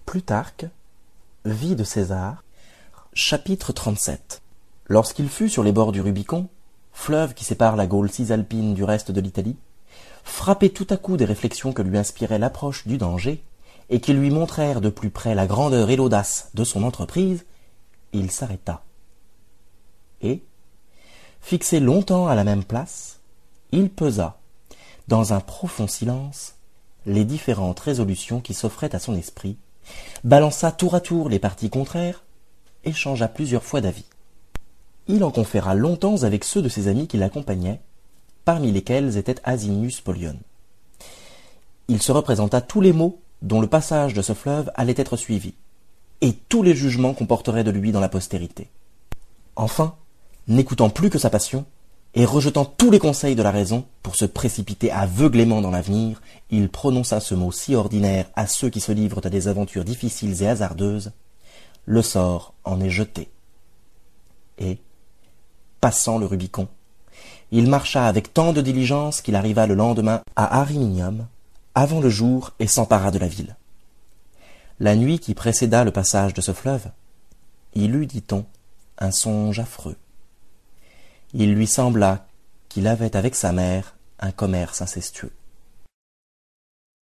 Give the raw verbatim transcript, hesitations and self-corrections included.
Plutarque, Vie de César, chapitre trente-sept. Lorsqu'il fut sur les bords du Rubicon, fleuve qui sépare la Gaule cisalpine du reste de l'Italie, frappé tout à coup des réflexions que lui inspirait l'approche du danger, et qui lui montrèrent de plus près la grandeur et l'audace de son entreprise, il s'arrêta. Et, fixé longtemps à la même place, il pesa, dans un profond silence, les différentes résolutions qui s'offraient à son esprit, balança tour à tour les partis contraires, et changea plusieurs fois d'avis. Il en conféra longtemps avec ceux de ses amis qui l'accompagnaient, parmi lesquels était Asinius Polion. Il se représenta tous les maux dont le passage de ce fleuve allait être suivi, et tous les jugements qu'on porterait de lui dans la postérité. Enfin, n'écoutant plus que sa passion, et rejetant tous les conseils de la raison pour se précipiter aveuglément dans l'avenir, il prononça ce mot si ordinaire à ceux qui se livrent à des aventures difficiles et hasardeuses: le sort en est jeté. Et, passant le Rubicon, il marcha avec tant de diligence qu'il arriva le lendemain à Ariminium, avant le jour, et s'empara de la ville. La nuit qui précéda le passage de ce fleuve, il eut, dit-on, un songe affreux. Il lui sembla qu'il avait avec sa mère un commerce incestueux.